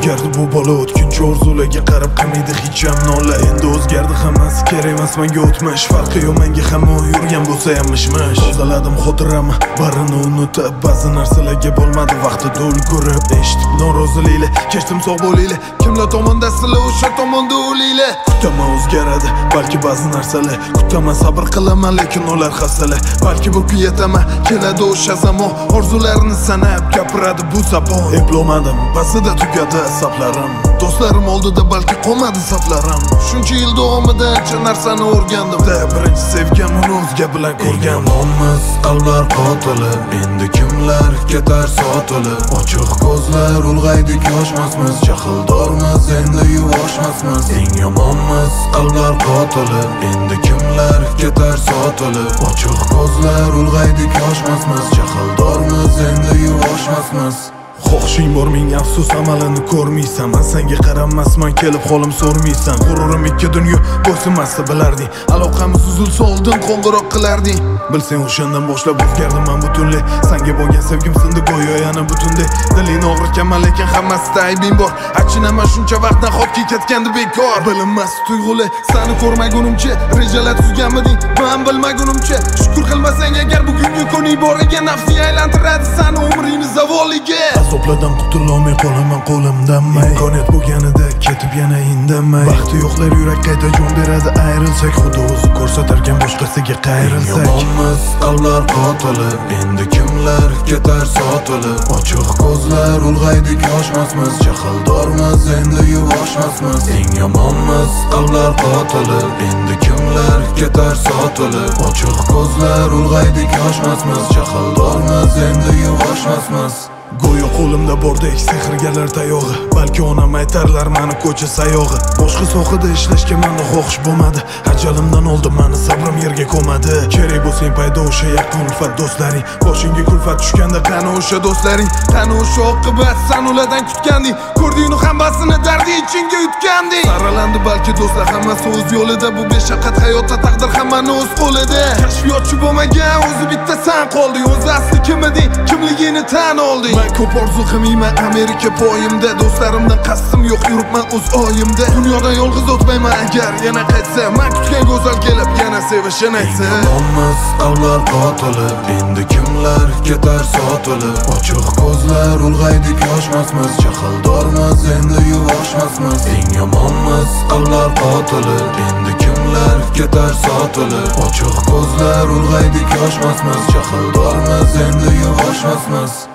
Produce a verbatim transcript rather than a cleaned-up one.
o'zgardi bu bola o'tkinchi orzularga qarab qilmaydi hech ham nola. Endi o'zgardi hammasi, kerak emas menga o'tmish. Farqi yo'q menga hamma yurgan bo'lsa ham mish-mish. Tozaladim xotirama, barini unutib, ba'zi narsalarga bo'lmadi vaqtida ulgurib. Eshitib noroziliklar, kechdim sog' bo'linglar. Kimlar tomondasizlar o'sha tomonda o'linglar. Kutaman o'zgaradi balki ba'zi narsalar, kutaman sabr qilaman lekin ular xastalar. Balki bu kun yetaman, keladi o'sha zamon, orzularni sanab gapiradi bu zabon. Eplolmadim, ba'zida tugadi saplarim, do'stlarim oldida balki qolmadi saflarim. Shuncha yil davomida ancha narsani o'rgandim. Birinchi sevgam uni o'zga bilan ko'rgan. Yomonmiz qalblar qotili, endi kimlar ketar sotilib. Ochiq ko'zlar ulg'aydik yoshmasmiz, jahldormiz endi yuvoshmasmiz. Eng yomonmiz qalblar qotili, endi kimlar ketar sotilib. Ochiq ko'zlar ulg'aydik yoshmasmiz, jahldormiz endi yuvoshmasmiz. Xohishing bor ming afsus, amalini ko'rmaysan. Men senga qaramasman, kelib holim so'rmaysan. G'ururim ikki dunyo bo'ysunmasa bilarding, aloqamiz uzilsa oldin qo'ng'iroq qilarding. Bilsang o'shandan boshlab o'zgardim men butunlay. Senga bo'lgan sevgim sindi go'yo yana butunday. Diling og'ritganman lekin hammasida aybing bor. Achinaman shuncha vaqt nahotki ketgandi bekor. Bilinmas tuyg'ular seni ko'rmagunimcha, rejalar tuzganmiding men bilmagunimcha. Shukr qilmasang agar bugungi kuni boriga, nafsing aylantiradi seni umringni zavoliga. Azoblardan qutulolmay qolaman qo'limdan may. Imkoniyat bo'lganida ketib yana indamay. Baxti yo'qlar yurak qayta jon beradi ayrilsak. Xudo o'zi ko'rsatarkan boshqasiga qayrilsak. Yomonmiz qalblar qotili, endi kimlar ketar sotilib. Ochiq ko'zlar ulg'aydik yoshmasmiz, jahldormiz endi yuvoshmasmiz. Eng yomonmiz qalblar qotili, endi kimlar ketar sotilib. Ochiq ko'zlar ulg'aydik yoshmasmiz, jahldormiz endi yuvoshmasmiz. Go'yo qo'limda bordek sehrgarlar tayog'i, balki onam aytarlar meni ko'cha sayog'i. Boshqa sohada ishlashga menda xohish bo'lmadi, ajalimdan oldin meni sabrim yerga ko'madi. Kerak bo'lsang paydo o'sha yaqin ulfat do'stlaring, boshingga kulfat tushganda qani o'sha do'stlaring, qani o'sha oqibat sen ulardan kutganding. Ko'rding hammasini dardi ichingga yutganding. Saralandi balki do'stlar hammasi o'z yo'lida, bu beshaqqat hayotda taqdir hammani o'z qo'lida. Kashfiyotchi bo'lmagan o'zi bitta sen qolding, o'zi asli kim eding, kimligini tan olding. Men ko'p orzu qilmayman Amerika poyimda, do'stlarimdan qasdim yo'q, yuribman o'z oyimda. Dunyodan yolg'iz o'tmayman agar yana qaytsa, men kutgan go'zal kelib yana sevishini aytsa. Yomonmiz qalblar qotili, endi kimlar ketar sotilib. Ochiq ko'zlar ulg'aydik yoshmasmiz, jahldormiz endi yuvoshmasmiz. Eng yomonmiz qalblar qotili, endi kimlar ketar sotilib. Ochiq ko'zlar ulg'aydik yoshmasmiz, jahldormiz endi yuvoshmasmiz.